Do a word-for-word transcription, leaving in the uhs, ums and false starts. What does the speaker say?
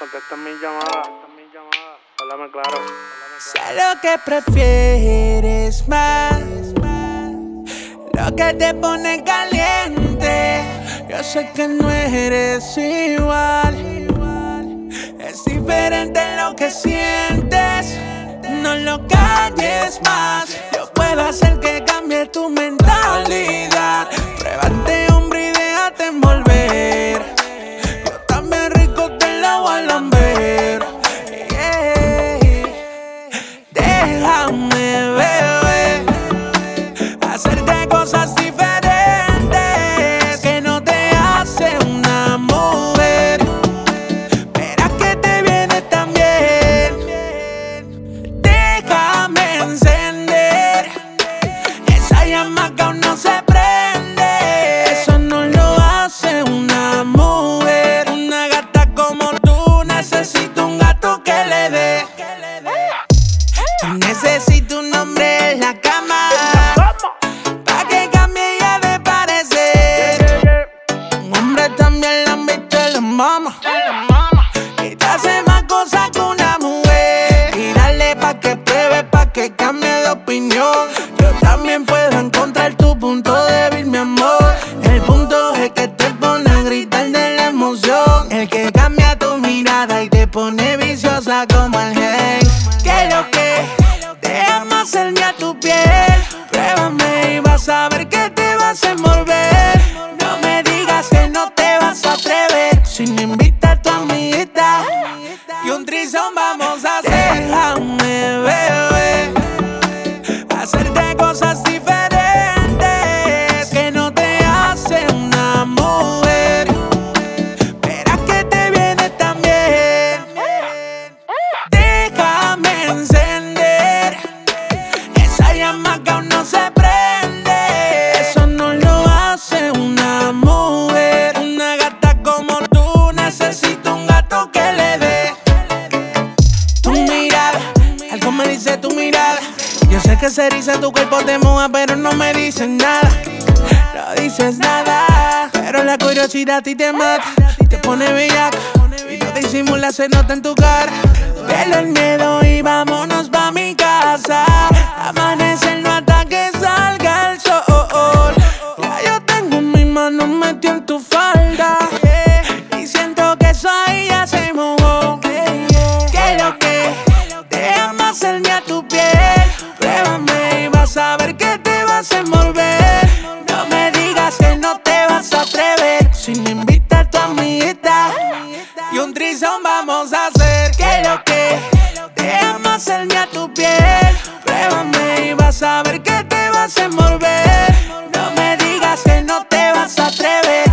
Contesta mi llamada. Háblame claro. Sé lo que prefieres más, lo que te pone caliente. Yo sé que no eres igual, es diferente lo que sientes. No lo calles más, yo puedo hacer que cambie tu mentalidad. Pruébate, hombre, y déjate envolver. Yo también rico te la voy a lamber. Yeah. Déjame, bebé, hacerte cosas diferentes que no te hace una mujer. Verás que te viene tan bien. Déjame encender esa llama que aún no se prende. Eso no lo hace una mujer. Una gata como tú necesita un gato que le dé. Tú necesitas un hombre en la cama pa' que cambie ya de parecer. Un hombre también la han visto en la mama, que te hace más cosas que una mujer. Y dale pa' que pruebe, pa' que cambie de opinión. Yo también puedo encontrar tu punto débil, mi amor. El punto es que te pone a gritar de la emoción. El que cambia tu mirada y te pone viciosa como el Haze. Que lo que déjame hacerme a tu piel. Pruébame y vas a ver que te vas a envolver. No me digas que no te vas a atrever. Si me invitas a tu amiguita y un trizón vamos a hacer. Déjame, bebé, hacerte cosas diferentes que no te hace una mujer. Verás que te viene tan bien. Déjame encender esa llama que aún no se prende. Eso no lo hace una mujer. Una gata como tú necesita un gato que le dé. Tu mirada, algo me dice tu mirada. Yo sé que se eriza tu cuerpo, te moja, pero no me dices nada. No dices nada, pero la curiosidad a ti te mata. Te pone bellaca y no disimula, se nota en tu cara. Pelo el miedo y vámonos pa' mi casa. Amanecerlo hasta que salga el sol. Ya yo tengo mi mano metida en tu falda, y siento que eso ahí ya se mojó. Que lo que déjame hacerme a tu piel. Pruébame y vas a ver que te vas a envolver. No me digas que no te vas a atrever. Si me invitas a tu amiguita y un trizón vamos a hacer. Que lo que déjame hacerme a tu piel. Pruébame y vas a ver que te vas a envolver. No me digas que no te vas a atrever.